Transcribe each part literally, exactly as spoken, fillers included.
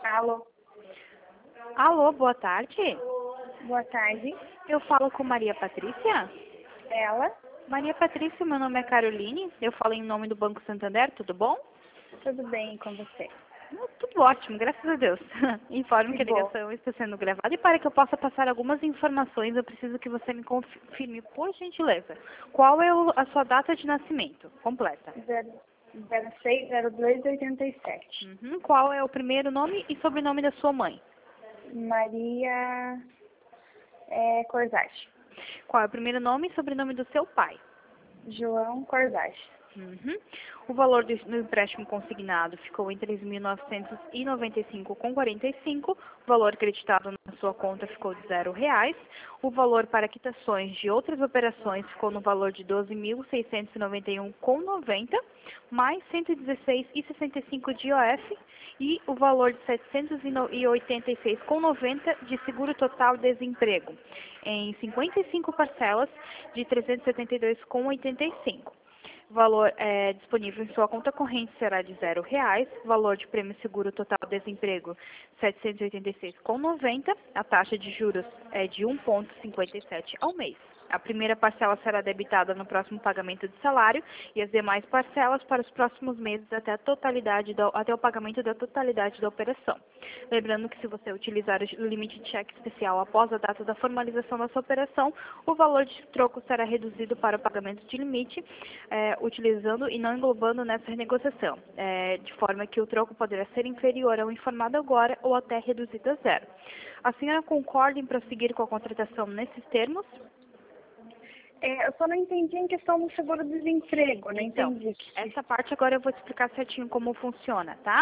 Alô, Alô, boa tarde. boa tarde. Eu falo com Maria Patrícia? Ela, Maria Patrícia, meu nome é Caroline. Eu falo em nome do Banco Santander, tudo bom? tudo bem com você? Hum, Tudo ótimo, graças a Deus. Informo Que que a bom. ligação está sendo gravada e para que eu possa passar algumas informações, eu preciso que você me confirme, por gentileza, qual é o- a sua data de nascimento completa? zero seis zero dois oitenta e sete. Uhum. Qual é o primeiro nome e sobrenome da sua mãe? Maria é, Corsage. Qual é o primeiro nome e sobrenome do seu pai? João Corsage. Uhum. O valor do do empréstimo consignado ficou em três mil novecentos e noventa e cinco vírgula quarenta e cinco. O valor creditado na sua conta ficou de zero reais. O valor para quitações de outras operações ficou no valor de doze mil seiscentos e noventa e um vírgula noventa, mais cento e dezesseis vírgula sessenta e cinco de I O F e o valor de setecentos e oitenta e seis vírgula noventa de seguro total desemprego, em cinquenta e cinco parcelas de trezentos e setenta e dois vírgula oitenta e cinco. O valor é, disponível em sua conta corrente será de zero reais. Valor de prêmio seguro total desemprego setecentos e oitenta e seis vírgula noventa. A taxa de juros é de um vírgula cinquenta e sete ao mês. A primeira parcela será debitada no próximo pagamento de salário e as demais parcelas para os próximos meses até a totalidade do, até o pagamento da totalidade da operação. Lembrando que se você utilizar o limite de cheque especial após a data da formalização da sua operação, o valor de troco será reduzido para o pagamento de limite, eh, utilizando e não englobando nessa negociação, eh, de forma que o troco poderá ser inferior ao informado agora ou até reduzido a zero. A senhora concorda em prosseguir com a contratação nesses termos? É, eu só não entendi em questão do seguro-desemprego, não Então, entendi. essa parte agora eu vou te explicar certinho como funciona, tá?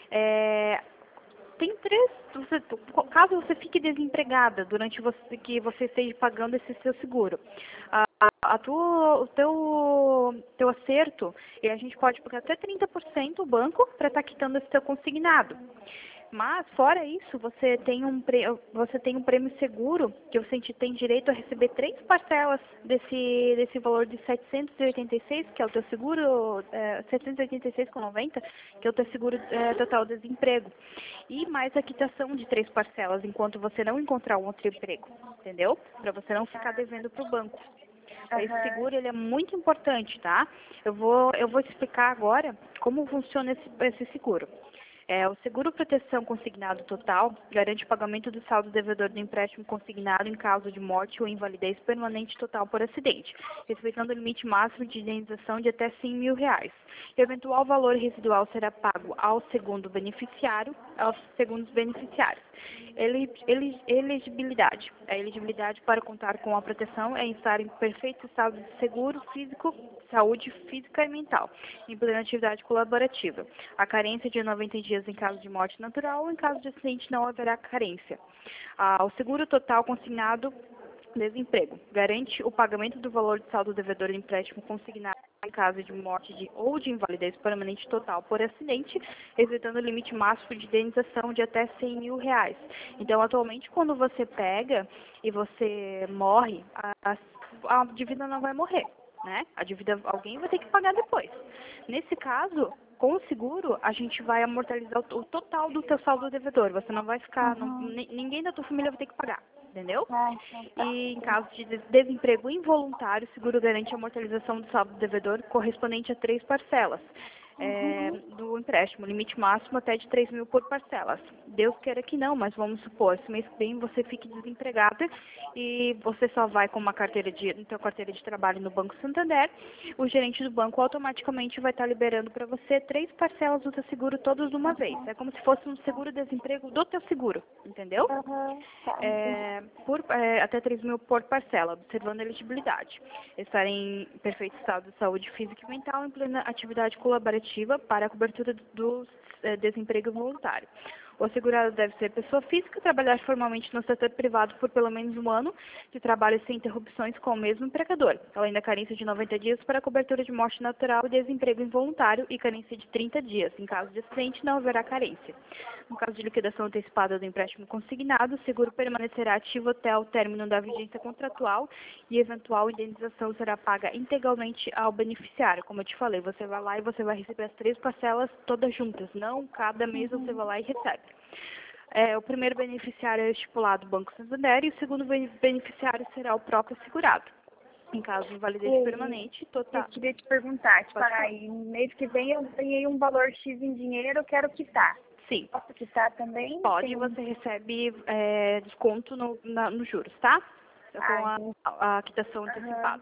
É, tem três, você- caso você fique desempregada durante você, que você esteja pagando esse seu seguro, a, a tua, o teu, teu acerto, e a gente pode pagar até trinta por cento o banco para estar quitando esse teu consignado. Mas, fora isso, você tem um, pre- você tem um prêmio seguro, que você tem direito a receber três parcelas desse, desse valor de setecentos e oitenta e seis, que é o teu seguro, é, setecentos e oitenta e seis vírgula noventa, que é o teu seguro é, total desemprego. E mais a quitação de três parcelas, enquanto você não encontrar um outro emprego, entendeu? Para você não ficar devendo para o banco. Esse Aham. seguro ele é muito importante, tá? Eu vou, eu vou te explicar agora como funciona esse, esse seguro. É, o seguro proteção consignado total garante o pagamento do saldo devedor do empréstimo consignado em caso de morte ou invalidez permanente total por acidente, respeitando o limite máximo de indenização de até cem mil reais. O eventual valor residual será pago ao segundo beneficiário, aos segundos beneficiários. Eli- eli- Elegibilidade. A elegibilidade para contar com a proteção é estar em perfeito estado de seguro físico, saúde física e mental, em plena atividade colaborativa. A carência de noventa dias em caso de morte natural ou em caso de acidente não haverá carência. Ah, o seguro total consignado desemprego garante o pagamento do valor de saldo devedor do empréstimo consignado em caso de morte de, ou de invalidez permanente total por acidente, respeitando o limite máximo de indenização de até cem mil reais. Então, atualmente, quando você pega e você morre, a, a dívida não vai morrer, né? A dívida alguém vai ter que pagar depois. Nesse caso, com o seguro, a gente vai amortalizar o, o total do teu saldo devedor. Você não vai ficar, não, Uhum. ni- ninguém da tua família vai ter que pagar, entendeu? Ah, então tá. E em caso de des- desemprego involuntário, o seguro garante a amortalização do saldo devedor correspondente a três parcelas é, Uhum. do empréstimo, limite máximo até de três mil por parcelas. Deus queira que não, mas vamos supor, se mês que vem você fique desempregada e você só vai com uma carteira de, então, carteira de trabalho no Banco Santander, o gerente do banco automaticamente vai estar liberando para você três parcelas do teu seguro todas de uma vez. É como se fosse um seguro-desemprego do teu seguro, entendeu? Aham, tá, entendi. É, por, é, até três mil por parcela, observando a elegibilidade. Estar em perfeito estado de saúde física e mental em plena atividade colaborativa para a cobertura do é, desemprego voluntário. O segurado deve ser pessoa física, trabalhar formalmente no setor privado por pelo menos um ano de trabalho sem interrupções com o mesmo empregador, além da carência de noventa dias para a cobertura de morte natural e desemprego involuntário e carência de trinta dias. Em caso de acidente, não haverá carência. No caso de liquidação antecipada do empréstimo consignado, o seguro permanecerá ativo até o término da vigência contratual e eventual indenização será paga integralmente ao beneficiário. Como eu te falei, você vai lá e você vai receber as três parcelas todas juntas, não cada mês você Uhum. vai lá e recebe. É, o primeiro beneficiário é estipulado o Banco Santander e o segundo bene- beneficiário será o próprio segurado. Em caso de invalidez E permanente, eu total. queria te perguntar, tipo, Pode falar. aí, mês que vem eu ganhei um valor X em dinheiro, eu quero quitar. Sim, Posso quitar também? pode, Tem... você recebe é, desconto no, na- nos juros, tá? Ah, Com a, entendi. a quitação Aham. antecipada.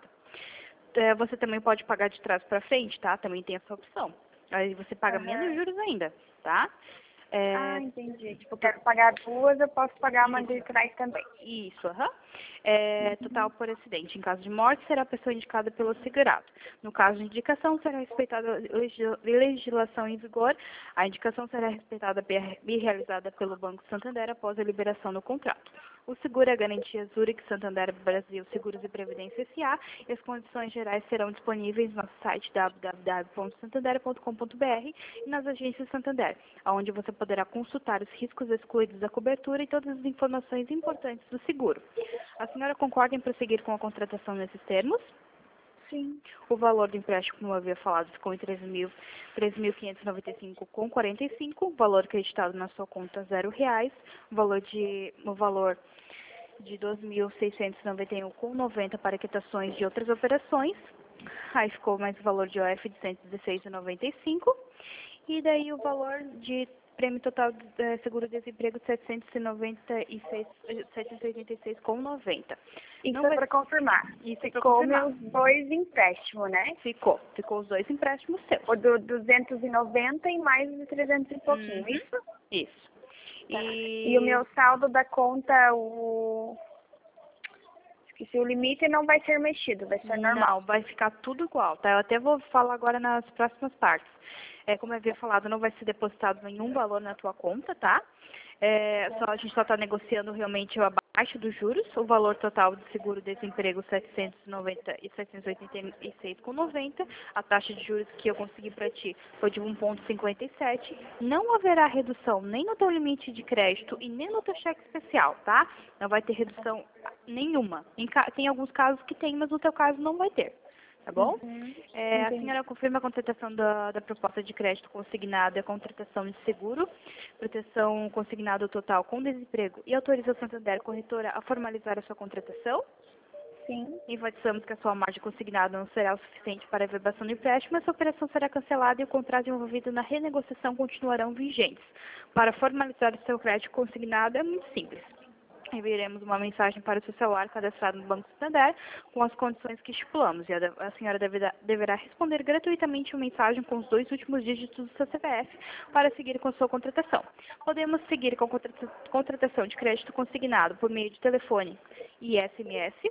É, você também pode pagar de trás para frente, tá? Também tem essa opção. Aí você paga menos Aham. juros ainda, tá? Ah, É, entendi. Tipo, eu quero pagar duas, eu posso pagar uma de isso, trás também. isso, aham. É, total por acidente. Em caso de morte, será a pessoa indicada pelo segurado. No caso de indicação, será respeitada a legis- legislação em vigor. A indicação será respeitada e realizada pelo Banco Santander após a liberação do contrato. O seguro é a garantia Zurich Santander Brasil Seguros e Previdência S A e as condições gerais serão disponíveis no nosso site w w w ponto santander ponto com ponto b r e nas agências Santander, onde você poderá consultar os riscos excluídos da cobertura e todas as informações importantes do seguro. A senhora concorda em prosseguir com a contratação nesses termos? Sim. O valor do empréstimo, como eu havia falado, ficou em treze mil quinhentos e noventa e cinco com quarenta e cinco, o valor acreditado na sua conta zero reais, o valor de o valor de doze mil seiscentos e noventa e um com noventa para quitações de outras operações. Aí ficou mais o valor de O F de cento e dezesseis e noventa e cinco e daí o valor de prêmio total de eh, seguro-desemprego de setecentos e noventa e seis, eh, setecentos e oitenta e seis com noventa. Isso Não é vai para confirmar. isso é para Ficou confirmar. meus dois empréstimos, né? Ficou. Ficou os dois empréstimos seus. O do duzentos e noventa e mais de trezentos e pouquinho, Uhum. isso? Isso. Tá. E E o meu saldo da conta, o... Esqueci, o limite não vai ser mexido, vai ser normal. não, vai ficar tudo igual, tá? Eu até vou falar agora nas próximas partes. É, como eu havia falado, não vai ser depositado nenhum valor na tua conta, tá? É, só, a gente só está negociando realmente abaixo dos juros, o valor total de seguro-desemprego setecentos e noventa e setecentos e oitenta e seis com noventa, a taxa de juros que eu consegui para ti foi de um vírgula cinquenta e sete, não haverá redução nem no teu limite de crédito e nem no teu cheque especial, tá? Não vai ter redução nenhuma. Em ca- tem alguns casos que tem, mas no teu caso não vai ter. Tá bom? Uhum. É, a Entendi. senhora confirma a contratação da, da proposta de crédito consignada, a contratação de seguro, proteção consignada total com desemprego e autoriza a Santander Corretora a formalizar a sua contratação? Sim. Enfatizamos que a sua margem consignada não será o suficiente para a verbação do empréstimo, essa operação será cancelada e o contrato envolvido na renegociação continuarão vigentes. Para formalizar o seu crédito consignado é muito simples. Enviaremos uma mensagem para o seu celular cadastrado no Banco Santander com as condições que estipulamos e a, a senhora deverá, deverá responder gratuitamente uma mensagem com os dois últimos dígitos do seu C P F para seguir com a sua contratação. Podemos seguir com a contrata- contratação de crédito consignado por meio de telefone e S M S.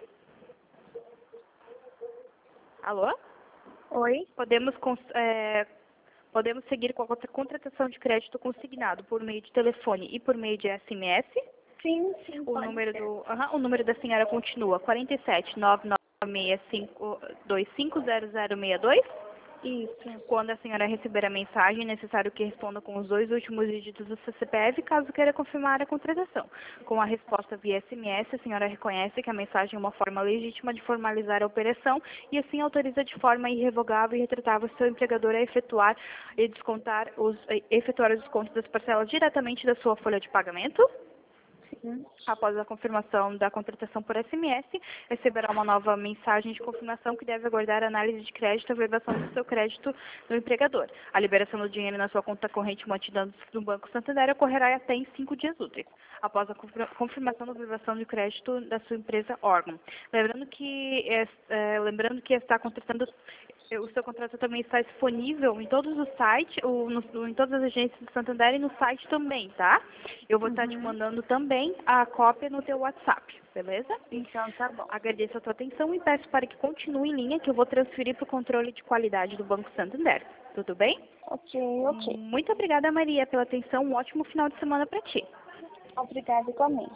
Alô? Oi? Podemos, cons- é, podemos seguir com a contra- contratação de crédito consignado por meio de telefone e por meio de S M S. Sim, sim, O pode número, ser. do, aham, o número da senhora continua quarenta e sete, nove nove seis cinco dois cinco zero zero seis dois. Isso. Quando a senhora receber a mensagem, é necessário que responda com os dois últimos dígitos do seu C P F, caso queira confirmar a contratação. Com a resposta via S M S, a senhora reconhece que a mensagem é uma forma legítima de formalizar a operação e assim autoriza de forma irrevogável e retratável seu empregador a efetuar e descontar os, efetuar os descontos das parcelas diretamente da sua folha de pagamento. Sim. Após a confirmação da contratação por S M S, receberá uma nova mensagem de confirmação que deve aguardar a análise de crédito e a verbação do seu crédito do empregador. A liberação do dinheiro na sua conta corrente mantida no Banco Santander ocorrerá até em cinco dias úteis, após a confir- confirmação da verbação de crédito da sua empresa órgão. Lembrando que, é, é, lembrando que está contratando o seu contrato também está disponível em todos os sites, o, no, em todas as agências do Santander e no site também, tá? Eu vou estar te Uhum. mandando também a cópia no teu WhatsApp, beleza? Então tá bom. Agradeço a tua atenção e peço para que continue em linha, que eu vou transferir para o controle de qualidade do Banco Santander. Tudo bem? Ok, ok. Muito obrigada, Maria, pela atenção. Um ótimo final de semana para ti. Obrigada igualmente.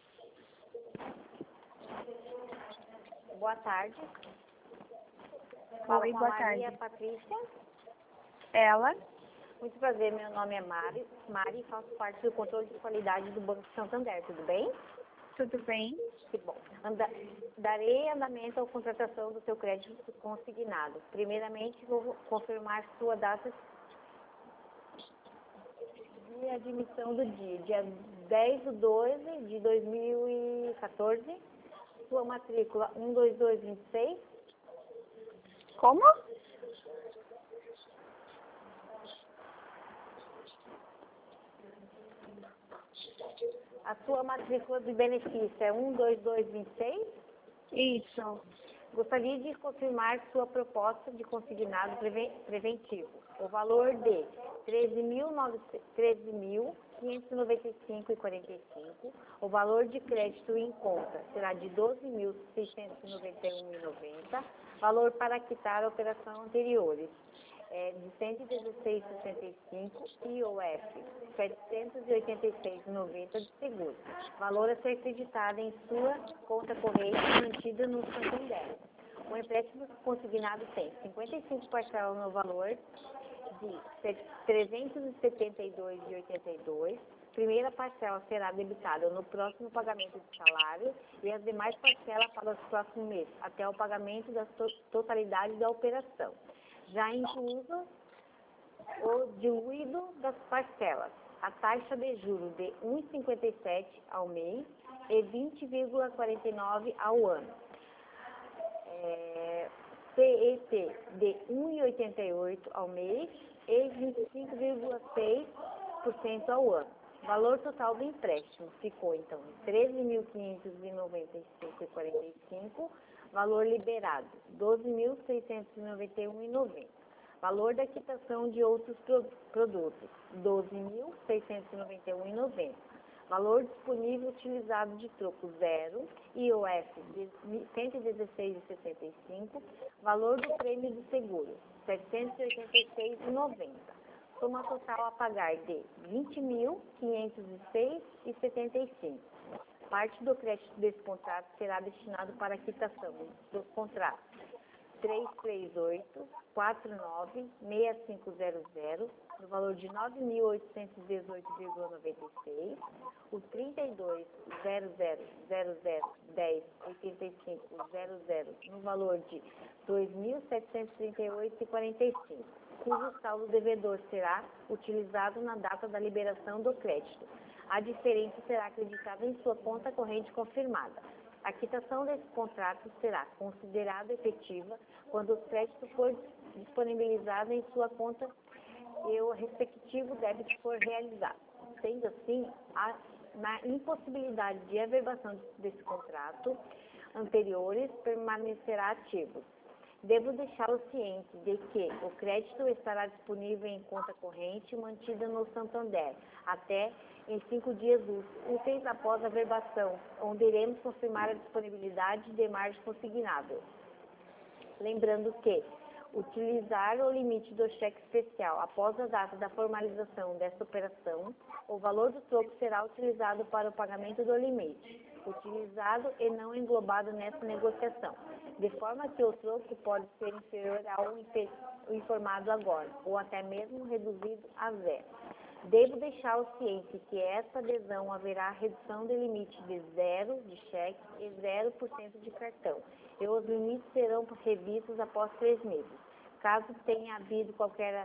Boa tarde. Fala Oi, com a boa Maria tarde. Patrícia. Ela? Muito prazer, meu nome é Mari. Mari, faço parte do controle de qualidade do Banco Santander, tudo bem? Tudo bem? Que bom. Anda, darei andamento à contratação do seu crédito consignado. Primeiramente, vou confirmar sua data de admissão do dia, dia dez de doze de dois mil e quatorze, sua matrícula um dois dois dois seis. Como? A sua matrícula de benefício é um dois dois dois seis. Isso. Gostaria de confirmar sua proposta de consignado preven- preventivo. O valor de treze mil quinhentos e noventa e cinco reais e quarenta e cinco centavos. O valor de crédito em conta será de doze mil seiscentos e noventa e um reais e noventa centavos. Valor para quitar a operação anteriores é de cento e dezesseis reais e sessenta e cinco centavos. I O F setecentos e oitenta e seis reais e noventa centavos de seguro. Valor a ser acreditado em sua conta corrente mantida no Santander. O empréstimo consignado tem cinquenta e cinco parcelas no valor de trezentos e setenta e dois reais e oitenta e dois centavos. Primeira parcela será debitada no próximo pagamento de salário e as demais parcelas para os próximos meses, até o pagamento da to totalidade da operação, já incluso o diluído das parcelas. A taxa de juros de um vírgula cinquenta e sete ao mês e vinte vírgula quarenta e nove ao ano. É, C E T de um vírgula oitenta e oito ao mês e vinte e cinco vírgula seis por cento ao ano. Valor total do empréstimo ficou, então, em treze mil quinhentos e noventa e cinco reais e quarenta e cinco centavos. Valor liberado, doze mil seiscentos e noventa e um reais e noventa centavos. Valor da quitação de outros pro produtos, doze mil seiscentos e noventa e um reais e noventa centavos. Valor disponível utilizado de troco zero, I O F de cento e dezesseis reais e sessenta e cinco centavos. Valor do prêmio de seguro, setecentos e oitenta e seis reais e noventa centavos. Soma total a pagar de vinte mil quinhentos e seis reais e setenta e cinco centavos. Parte do crédito desse contrato será destinado para a quitação dos contratos três três oito, quatro nove, seis cinco zero zero, no valor de nove mil oitocentos e dezoito reais e noventa e seis centavos, o trinta e dois, zero zero zero zero, dez, oitenta e cinco, zero zero, no valor de dois mil setecentos e trinta e oito reais e quarenta e cinco centavos, cujo saldo devedor será utilizado na data da liberação do crédito. A diferença será acreditada em sua conta corrente confirmada. A quitação desse contrato será considerada efetiva quando o crédito for disponibilizado em sua conta e o respectivo débito for realizado. Sendo assim, a, na impossibilidade de averbação desse contrato anteriores permanecerá ativo. Devo deixá-lo ciente de que o crédito estará disponível em conta corrente mantida no Santander até em cinco dias úteis após a verbação, onde iremos confirmar a disponibilidade de margem consignável. Lembrando que utilizar o limite do cheque especial após a data da formalização desta operação, o valor do troco será utilizado para o pagamento do limite, utilizado e não englobado nessa negociação, de forma que o troco pode ser inferior ao informado agora, ou até mesmo reduzido a zero. Devo deixá-lo ciente que essa adesão haverá redução de limite de zero de cheque e zero por cento de cartão, e os limites serão revistos após três meses. Caso tenha havido qualquer